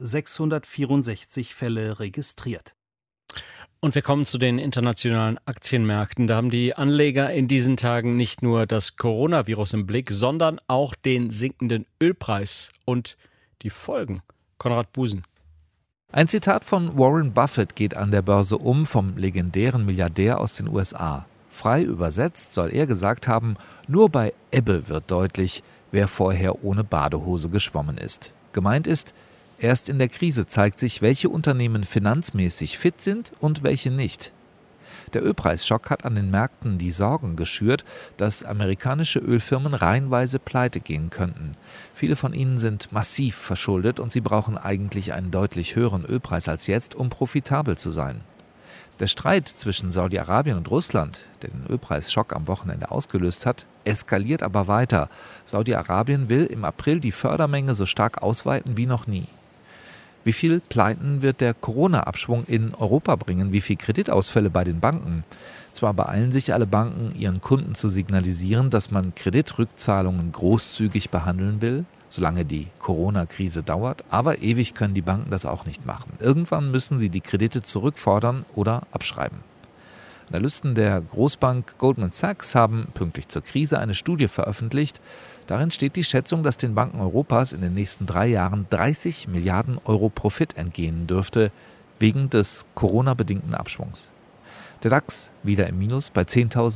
664 Fälle registriert. Und wir kommen zu den internationalen Aktienmärkten. Da haben die Anleger in diesen Tagen nicht nur das Coronavirus im Blick, sondern auch den sinkenden Ölpreis und die Folgen. Konrad Busen. Ein Zitat von Warren Buffett geht an der Börse um, vom legendären Milliardär aus den USA. Frei übersetzt soll er gesagt haben, nur bei Ebbe wird deutlich, wer vorher ohne Badehose geschwommen ist. Gemeint ist, erst in der Krise zeigt sich, welche Unternehmen finanzmäßig fit sind und welche nicht. Der Ölpreisschock hat an den Märkten die Sorgen geschürt, dass amerikanische Ölfirmen reihenweise pleite gehen könnten. Viele von ihnen sind massiv verschuldet und sie brauchen eigentlich einen deutlich höheren Ölpreis als jetzt, um profitabel zu sein. Der Streit zwischen Saudi-Arabien und Russland, der den Ölpreisschock am Wochenende ausgelöst hat, eskaliert aber weiter. Saudi-Arabien will im April die Fördermenge so stark ausweiten wie noch nie. Wie viel Pleiten wird der Corona-Abschwung in Europa bringen? Wie viel Kreditausfälle bei den Banken? Zwar beeilen sich alle Banken, ihren Kunden zu signalisieren, dass man Kreditrückzahlungen großzügig behandeln will, solange die Corona-Krise dauert, aber ewig können die Banken das auch nicht machen. Irgendwann müssen sie die Kredite zurückfordern oder abschreiben. Analysten der Großbank Goldman Sachs haben pünktlich zur Krise eine Studie veröffentlicht. Darin steht die Schätzung, dass den Banken Europas in den nächsten 3 Jahren 30 Milliarden Euro Profit entgehen dürfte, wegen des Corona-bedingten Abschwungs. Der DAX wieder im Minus bei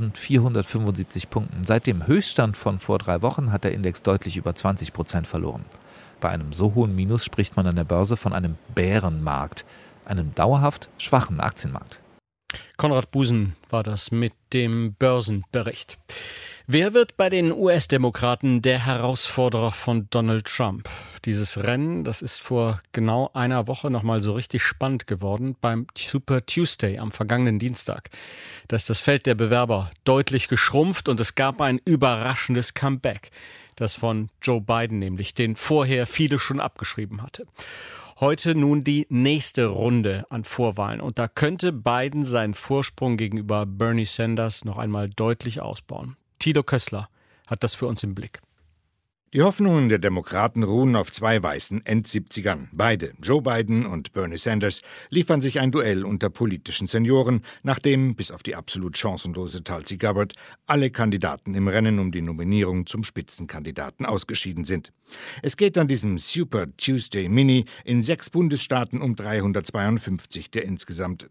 10.475 Punkten. Seit dem Höchststand von vor 3 Wochen hat der Index deutlich über 20% verloren. Bei einem so hohen Minus spricht man an der Börse von einem Bärenmarkt, einem dauerhaft schwachen Aktienmarkt. Konrad Busen war das mit dem Börsenbericht. Wer wird bei den US-Demokraten der Herausforderer von Donald Trump? Dieses Rennen, das ist vor genau einer Woche nochmal so richtig spannend geworden beim Super Tuesday am vergangenen Dienstag. Da ist das Feld der Bewerber deutlich geschrumpft und es gab ein überraschendes Comeback. Das von Joe Biden nämlich, den vorher viele schon abgeschrieben hatte. Heute nun die nächste Runde an Vorwahlen und da könnte Biden seinen Vorsprung gegenüber Bernie Sanders noch einmal deutlich ausbauen. Thilo Kössler hat das für uns im Blick. Die Hoffnungen der Demokraten ruhen auf 2 weißen End-70ern. Beide, Joe Biden und Bernie Sanders, liefern sich ein Duell unter politischen Senioren, nachdem, bis auf die absolut chancenlose Tulsi Gabbard, alle Kandidaten im Rennen um die Nominierung zum Spitzenkandidaten ausgeschieden sind. Es geht an diesem Super Tuesday Mini in 6 Bundesstaaten um 352 der insgesamt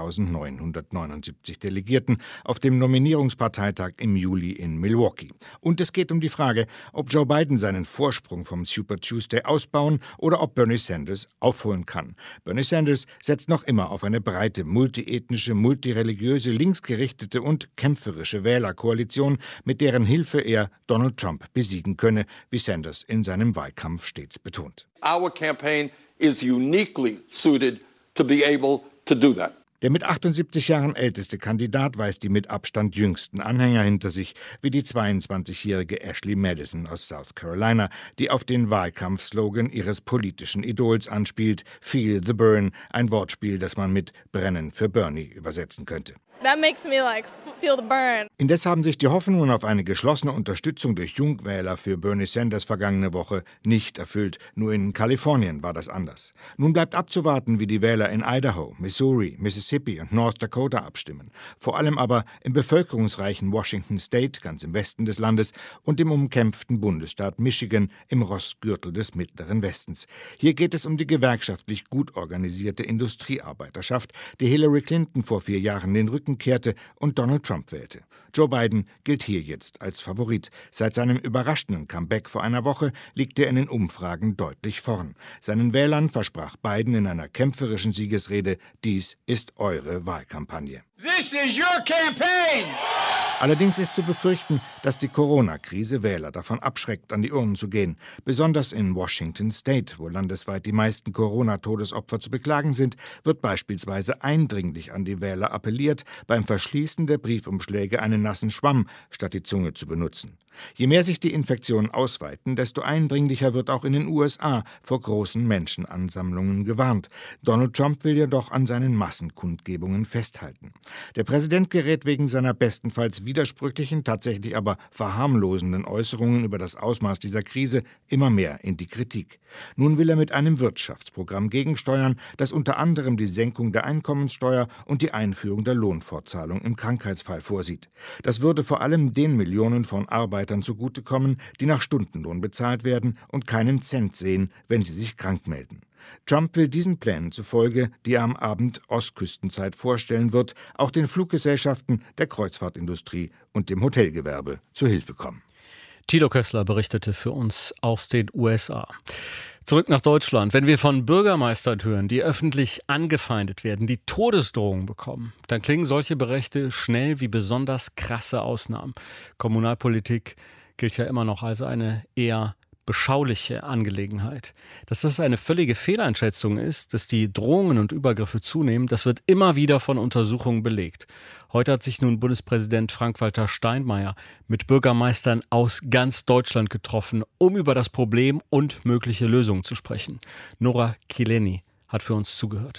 3.979 Delegierten auf dem Nominierungsparteitag im Juli in Milwaukee. Und es geht um die Frage, ob Joe Biden seinen Vorsprung vom Super Tuesday ausbauen oder ob Bernie Sanders aufholen kann. Bernie Sanders setzt noch immer auf eine breite, multiethnische, multireligiöse, linksgerichtete und kämpferische Wählerkoalition, mit deren Hilfe er Donald Trump besiegen könne, wie Sanders in seinem Wahlkampf stets betont. Our campaign is uniquely suited to be able to do that. Der mit 78 Jahren älteste Kandidat weist die mit Abstand jüngsten Anhänger hinter sich, wie die 22-jährige Ashley Madison aus South Carolina, die auf den Wahlkampfslogan ihres politischen Idols anspielt, Feel the Burn, ein Wortspiel, das man mit Brennen für Bernie übersetzen könnte. That makes me feel the burn. Indes haben sich die Hoffnungen auf eine geschlossene Unterstützung durch Jungwähler für Bernie Sanders vergangene Woche nicht erfüllt. Nur in Kalifornien war das anders. Nun bleibt abzuwarten, wie die Wähler in Idaho, Missouri, Mississippi und North Dakota abstimmen. Vor allem aber im bevölkerungsreichen Washington State, ganz im Westen des Landes, und im umkämpften Bundesstaat Michigan im Rostgürtel des Mittleren Westens. Hier geht es um die gewerkschaftlich gut organisierte Industriearbeiterschaft, die Hillary Clinton vor 4 Jahren den Rücken kehrte und Donald Trump wählte. Joe Biden gilt hier jetzt als Favorit. Seit seinem überraschenden Comeback vor einer Woche liegt er in den Umfragen deutlich vorn. Seinen Wählern versprach Biden in einer kämpferischen Siegesrede, dies ist eure Wahlkampagne. This is your campaign. Allerdings ist zu befürchten, dass die Corona-Krise Wähler davon abschreckt, an die Urnen zu gehen. Besonders in Washington State, wo landesweit die meisten Corona-Todesopfer zu beklagen sind, wird beispielsweise eindringlich an die Wähler appelliert, beim Verschließen der Briefumschläge einen nassen Schwamm statt die Zunge zu benutzen. Je mehr sich die Infektionen ausweiten, desto eindringlicher wird auch in den USA vor großen Menschenansammlungen gewarnt. Donald Trump will jedoch an seinen Massenkundgebungen festhalten. Der Präsident gerät wegen seiner bestenfalls widersprüchlichen, tatsächlich aber verharmlosenden Äußerungen über das Ausmaß dieser Krise immer mehr in die Kritik. Nun will er mit einem Wirtschaftsprogramm gegensteuern, das unter anderem die Senkung der Einkommenssteuer und die Einführung der Lohnfortzahlung im Krankheitsfall vorsieht. Das würde vor allem den Millionen von Arbeitern zugutekommen, die nach Stundenlohn bezahlt werden und keinen Cent sehen, wenn sie sich krank melden. Trump will diesen Plänen zufolge, die er am Abend Ostküstenzeit vorstellen wird, auch den Fluggesellschaften, der Kreuzfahrtindustrie und dem Hotelgewerbe zu Hilfe kommen. Thilo Kössler berichtete für uns aus den USA. Zurück nach Deutschland. Wenn wir von Bürgermeistern hören, die öffentlich angefeindet werden, die Todesdrohungen bekommen, dann klingen solche Berichte schnell wie besonders krasse Ausnahmen. Kommunalpolitik gilt ja immer noch als eine eher beschauliche Angelegenheit. Dass das eine völlige Fehleinschätzung ist, dass die Drohungen und Übergriffe zunehmen, das wird immer wieder von Untersuchungen belegt. Heute hat sich nun Bundespräsident Frank-Walter Steinmeier mit Bürgermeistern aus ganz Deutschland getroffen, um über das Problem und mögliche Lösungen zu sprechen. Nora Kileni hat für uns zugehört.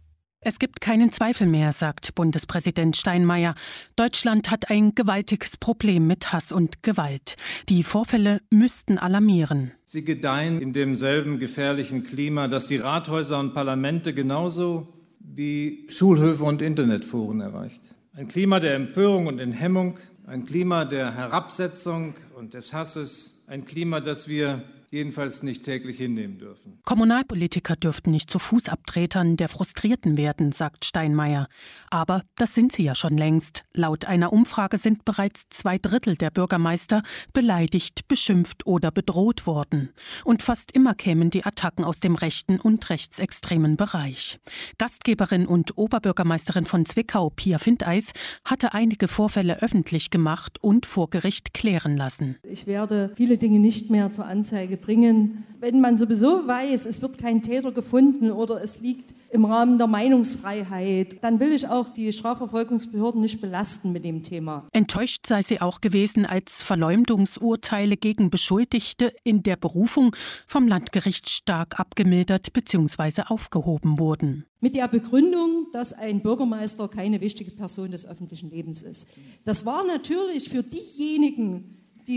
Es gibt keinen Zweifel mehr, sagt Bundespräsident Steinmeier. Deutschland hat ein gewaltiges Problem mit Hass und Gewalt. Die Vorfälle müssten alarmieren. Sie gedeihen in demselben gefährlichen Klima, das die Rathäuser und Parlamente genauso wie Schulhöfe und Internetforen erreicht. Ein Klima der Empörung und Enthemmung, ein Klima der Herabsetzung und des Hasses, ein Klima, das wir jedenfalls nicht täglich hinnehmen dürfen. Kommunalpolitiker dürften nicht zu Fußabtretern der Frustrierten werden, sagt Steinmeier. Aber das sind sie ja schon längst. Laut einer Umfrage sind bereits 2/3 der Bürgermeister beleidigt, beschimpft oder bedroht worden. Und fast immer kämen die Attacken aus dem rechten und rechtsextremen Bereich. Gastgeberin und Oberbürgermeisterin von Zwickau, Pia Findeis, hatte einige Vorfälle öffentlich gemacht und vor Gericht klären lassen. Ich werde viele Dinge nicht mehr zur Anzeige bringen. Wenn man sowieso weiß, es wird kein Täter gefunden oder es liegt im Rahmen der Meinungsfreiheit, dann will ich auch die Strafverfolgungsbehörden nicht belasten mit dem Thema. Enttäuscht sei sie auch gewesen, als Verleumdungsurteile gegen Beschuldigte in der Berufung vom Landgericht stark abgemildert bzw. aufgehoben wurden. Mit der Begründung, dass ein Bürgermeister keine wichtige Person des öffentlichen Lebens ist. Das war natürlich für diejenigen,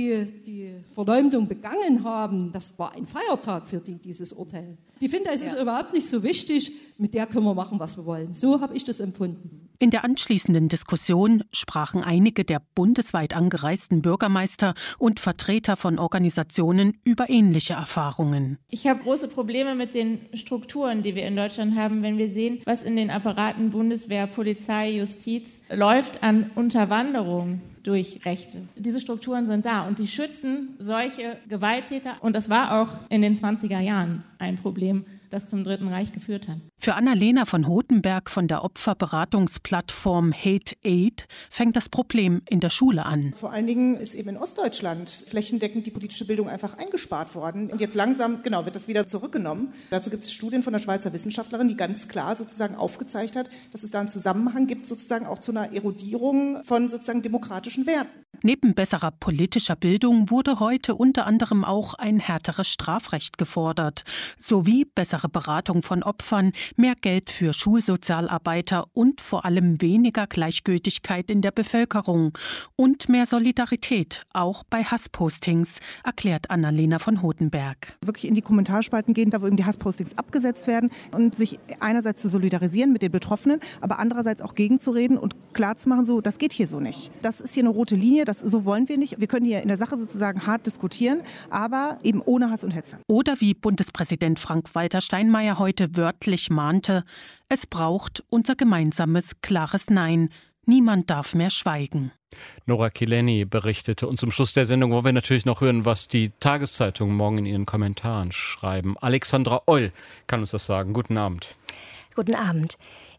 die Verleumdung begangen haben, das war ein Feiertag für die, dieses Urteil. Die finden, es ist überhaupt nicht so wichtig, mit der können wir machen, was wir wollen. So habe ich das empfunden. In der anschließenden Diskussion sprachen einige der bundesweit angereisten Bürgermeister und Vertreter von Organisationen über ähnliche Erfahrungen. Ich habe große Probleme mit den Strukturen, die wir in Deutschland haben, wenn wir sehen, was in den Apparaten Bundeswehr, Polizei, Justiz läuft an Unterwanderung durch Rechte. Diese Strukturen sind da und die schützen solche Gewalttäter. Und das war auch in den 20er Jahren ein Problem, das zum Dritten Reich geführt hat. Für Annalena von Hotenberg von der Opferberatungsplattform Hate Aid fängt das Problem in der Schule an. Vor allen Dingen ist eben in Ostdeutschland flächendeckend die politische Bildung einfach eingespart worden. Und jetzt langsam, wird das wieder zurückgenommen. Dazu gibt es Studien von der Schweizer Wissenschaftlerin, die ganz klar sozusagen aufgezeigt hat, dass es da einen Zusammenhang gibt sozusagen auch zu einer Erodierung von sozusagen demokratischen Werten. Neben besserer politischer Bildung wurde heute unter anderem auch ein härteres Strafrecht gefordert, sowie bessere Beratung von Opfern, mehr Geld für Schulsozialarbeiter und vor allem weniger Gleichgültigkeit in der Bevölkerung und mehr Solidarität, auch bei Hasspostings, erklärt Annalena von Hotenberg. Wirklich in die Kommentarspalten gehen, da wo eben die Hasspostings abgesetzt werden und sich einerseits zu solidarisieren mit den Betroffenen, aber andererseits auch gegenzureden und klarzumachen, so, das geht hier so nicht. Das ist hier eine rote Linie, so wollen wir nicht. Wir können hier in der Sache sozusagen hart diskutieren, aber eben ohne Hass und Hetze. Oder wie Bundespräsident Frank-Walter Steinmeier heute wörtlich mahnte, es braucht unser gemeinsames, klares Nein. Niemand darf mehr schweigen. Nora Kileni berichtete. Und zum Schluss der Sendung wollen wir natürlich noch hören, was die Tageszeitungen morgen in ihren Kommentaren schreiben. Alexandra Oll kann uns das sagen. Guten Abend. Guten Abend.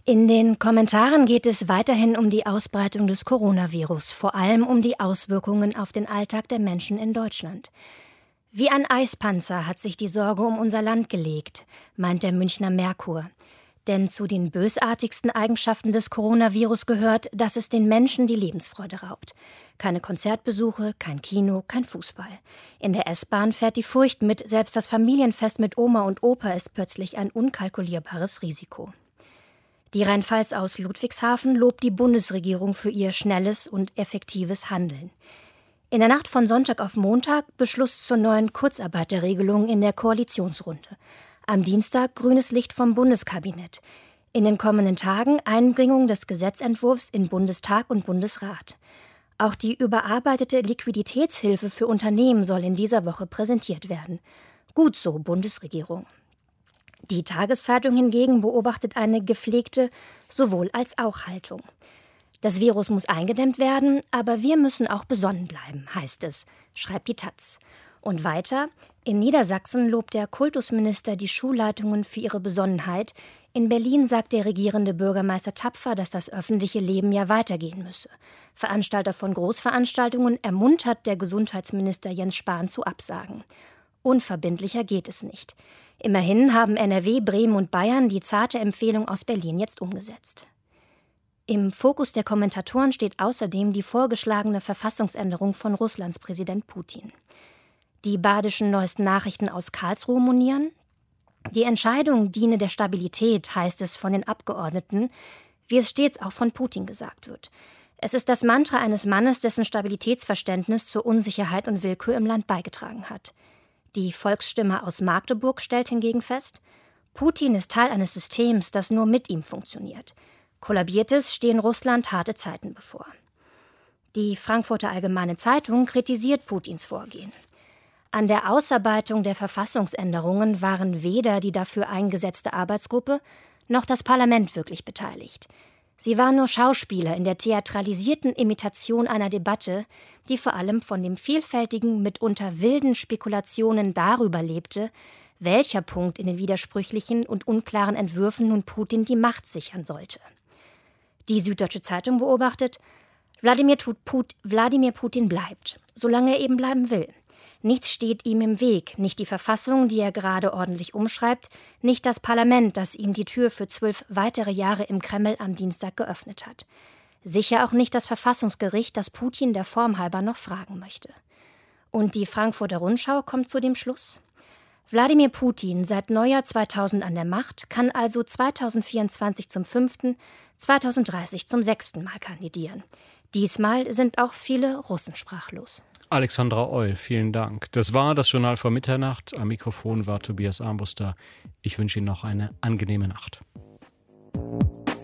In den Kommentaren geht es weiterhin um die Ausbreitung des Coronavirus, vor allem um die Auswirkungen auf den Alltag der Menschen in Deutschland. Wie ein Eispanzer hat sich die Sorge um unser Land gelegt, meint der Münchner Merkur. Denn zu den bösartigsten Eigenschaften des Coronavirus gehört, dass es den Menschen die Lebensfreude raubt. Keine Konzertbesuche, kein Kino, kein Fußball. In der S-Bahn fährt die Furcht mit, selbst das Familienfest mit Oma und Opa ist plötzlich ein unkalkulierbares Risiko. Die Rheinpfalz aus Ludwigshafen lobt die Bundesregierung für ihr schnelles und effektives Handeln. In der Nacht von Sonntag auf Montag Beschluss zur neuen Kurzarbeiterregelung in der Koalitionsrunde. Am Dienstag grünes Licht vom Bundeskabinett. In den kommenden Tagen Einbringung des Gesetzentwurfs in Bundestag und Bundesrat. Auch die überarbeitete Liquiditätshilfe für Unternehmen soll in dieser Woche präsentiert werden. Gut so, Bundesregierung. Die Tageszeitung hingegen beobachtet eine gepflegte Sowohl-als-auch-Haltung. Das Virus muss eingedämmt werden, aber wir müssen auch besonnen bleiben, heißt es, schreibt die taz. Und weiter, in Niedersachsen lobt der Kultusminister die Schulleitungen für ihre Besonnenheit. In Berlin sagt der regierende Bürgermeister tapfer, dass das öffentliche Leben ja weitergehen müsse. Veranstalter von Großveranstaltungen ermuntert der Gesundheitsminister Jens Spahn zu Absagen. Unverbindlicher geht es nicht. Immerhin haben NRW, Bremen und Bayern die zarte Empfehlung aus Berlin jetzt umgesetzt. Im Fokus der Kommentatoren steht außerdem die vorgeschlagene Verfassungsänderung von Russlands Präsident Putin. Die badischen neuesten Nachrichten aus Karlsruhe monieren: Die Entscheidung diene der Stabilität, heißt es von den Abgeordneten, wie es stets auch von Putin gesagt wird. Es ist das Mantra eines Mannes, dessen Stabilitätsverständnis zur Unsicherheit und Willkür im Land beigetragen hat. Die Volksstimme aus Magdeburg stellt hingegen fest: Putin ist Teil eines Systems, das nur mit ihm funktioniert. Kollabiert es, stehen Russland harte Zeiten bevor. Die Frankfurter Allgemeine Zeitung kritisiert Putins Vorgehen. An der Ausarbeitung der Verfassungsänderungen waren weder die dafür eingesetzte Arbeitsgruppe noch das Parlament wirklich beteiligt. Sie waren nur Schauspieler in der theatralisierten Imitation einer Debatte, die vor allem von den vielfältigen, mitunter wilden Spekulationen darüber lebte, welcher Punkt in den widersprüchlichen und unklaren Entwürfen nun Putin die Macht sichern sollte. Die Süddeutsche Zeitung beobachtet: Wladimir Putin bleibt, solange er eben bleiben will. Nichts steht ihm im Weg, nicht die Verfassung, die er gerade ordentlich umschreibt, nicht das Parlament, das ihm die Tür für 12 weitere Jahre im Kreml am Dienstag geöffnet hat. Sicher auch nicht das Verfassungsgericht, das Putin der Form halber noch fragen möchte. Und die Frankfurter Rundschau kommt zu dem Schluss: Wladimir Putin, seit Neujahr 2000 an der Macht, kann also 2024 zum 5., 2030 zum 6. Mal kandidieren. Diesmal sind auch viele Russen sprachlos. Alexandra Eul, vielen Dank. Das war das Journal vor Mitternacht. Am Mikrofon war Tobias Armbruster. Ich wünsche Ihnen noch eine angenehme Nacht.